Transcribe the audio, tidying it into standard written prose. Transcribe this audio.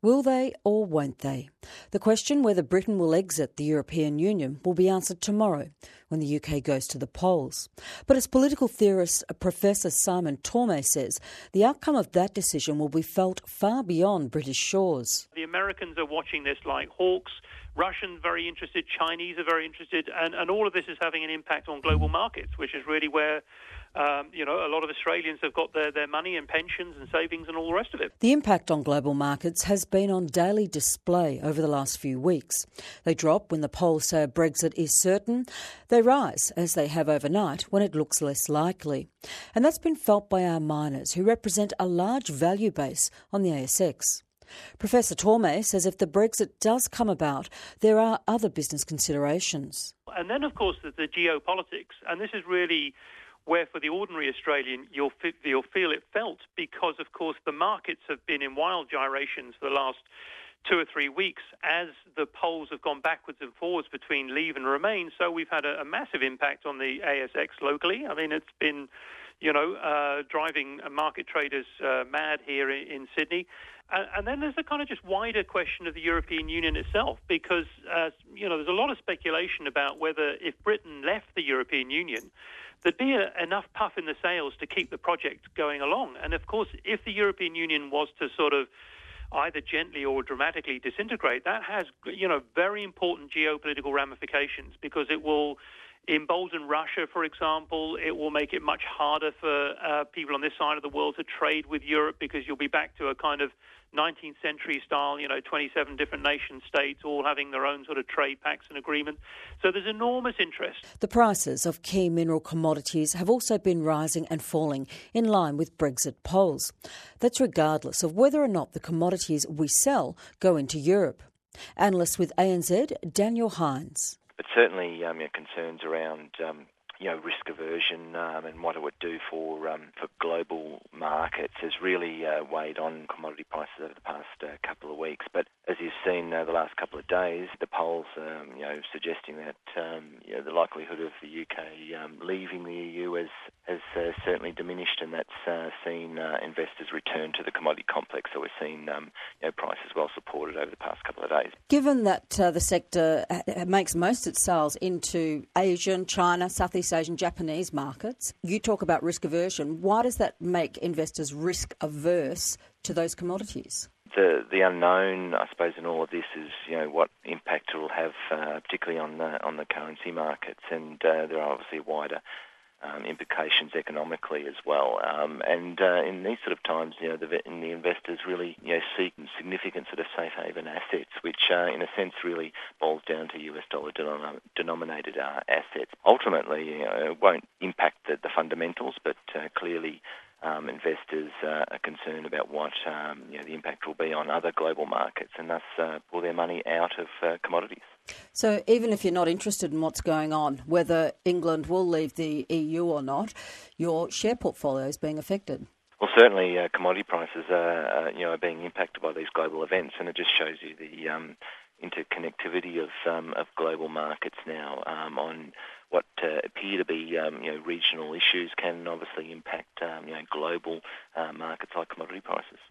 Will they or won't they? The question whether Britain will exit the European Union will be answered tomorrow when the UK goes to the polls. But as political theorist Professor Simon Tormé says, the outcome of that decision will be felt far beyond British shores. The Americans are watching this like hawks. Russians very interested, Chinese are very interested, and all of this is having an impact on global markets, which is really where a lot of Australians have got their money and pensions and savings and all the rest of it. The impact on global markets has been on daily display over the last few weeks. They drop when the polls say a Brexit is certain. They rise, as they have overnight, when it looks less likely. And that's been felt by our miners, who represent a large value base on the ASX. Professor Tormé says if the Brexit does come about, there are other business considerations. And then, of course, there's the geopolitics. And this is really where, for the ordinary Australian, you'll feel it felt because, of course, the markets have been in wild gyrations for the last 2 or 3 weeks as the polls have gone backwards and forwards between Leave and Remain. So we've had a massive impact on the ASX locally. I mean, it's been, driving market traders mad here in Sydney. And then there's a kind of just wider question of the European Union itself, because, there's a lot of speculation about whether if Britain left the European Union, there'd be enough puff in the sails to keep the project going along. And, of course, if the European Union was to sort of either gently or dramatically disintegrate, that has, very important geopolitical ramifications, because it will embolden Russia, for example. It will make it much harder for people on this side of the world to trade with Europe, because you'll be back to a kind of 19th century style, 27 different nation states all having their own sort of trade pacts and agreements. So there's enormous interest. The prices of key mineral commodities have also been rising and falling in line with Brexit polls. That's regardless of whether or not the commodities we sell go into Europe. Analyst with ANZ, Daniel Hines. But certainly concerns around risk aversion and what it would do for global markets has really weighed on commodity prices over the past couple of weeks. But as you've seen the last couple of days, the polls suggesting that the likelihood of the UK leaving the EU has certainly diminished, and that's seen investors return to the commodity complex. So we're seeing prices well supported over the past couple of days. Given that the sector makes most of its sales into Asian, China, Southeast Asian, Japanese markets, you talk about risk aversion. Why does that make investors risk averse to those commodities? The unknown, I suppose, in all of this is what impact it will have, particularly on the currency markets, and there are obviously wider implications economically as well. And in these sort of times, the investors really seek significant sort of safe haven assets, which in a sense really boils down to US dollar denominated assets. Ultimately, it won't impact the fundamentals, but clearly investors are concerned about what the impact will be on other global markets, and thus pull their money out of commodities. So even if you're not interested in what's going on, whether England will leave the EU or not, your share portfolio is being affected. Well, certainly commodity prices are being impacted by these global events, and it just shows you the interconnectivity of global markets now on what appear to be regional issues can obviously impact global markets like commodity prices.